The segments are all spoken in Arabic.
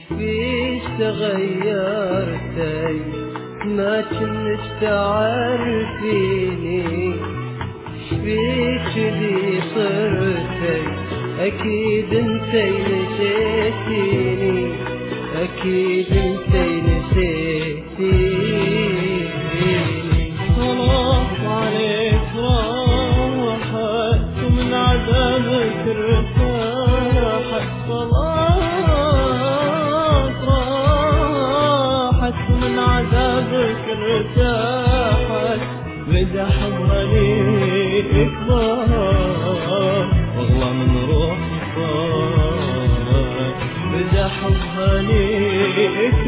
فيش تغيرتي ما كنت تعرفيني، فيك ذي صرتي أكيد انتي نسيتيني، أكيد انتي نسيتيني. خلاص عليك راحت ومن عذابك ارتاحت، خلاص راحت ومن عذابك ارتاحت، بدا حظها ليك ضاع والله من روحي صار، بدا حظها ليك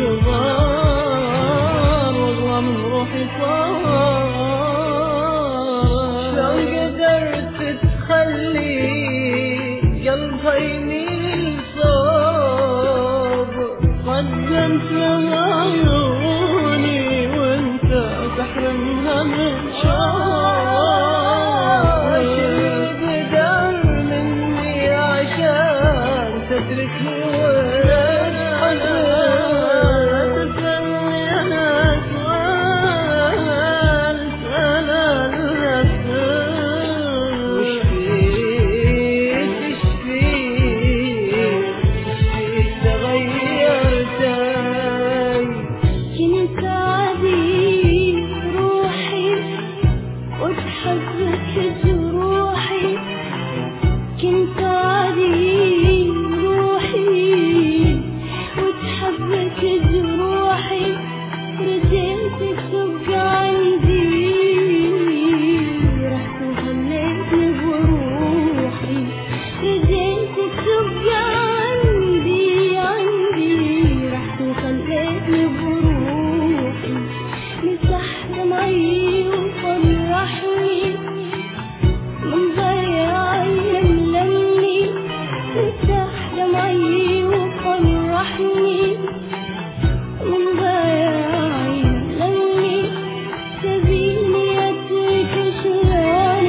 ضاع والله من روحي صار. شلون قدرت تخلي قلبها يميل صوب، قدمت لها عيوني وانت تحرمها من شوق، بدر مني عشان تتركني تسألني أنا سؤال سأل نفسك، وش فيك ايش فيك تغيرتي؟ كنت عادي روحي وتحبك جروحي، كنت عادي روحي وتحبك جروحي، رجعتك تبقى عندي، رحت وخليتني بروحي، رجعتك تبقى عندي رحت وخليتني بروحي، مسح دمعي وفرحني من ضياع يملمني، مسح دمعي وفرحني من ضياع يملمني، تبيني اترك شلون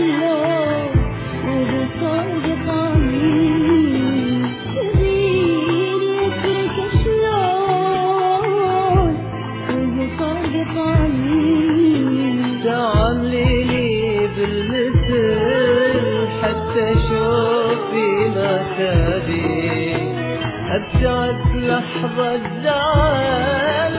وهو صادق عني، تبيني اترك شلون وهو صادق عني. تعامليني بالمثل حتى شوفي ما تبي، أبتعد لحظة زعل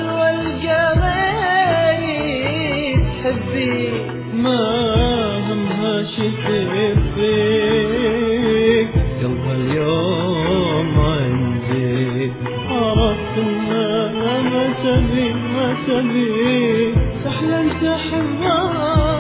والقمر تحبي، ما همها شفت فيك قلبها اليوم عندي، عرفت انها ما تبي تحلم تحبها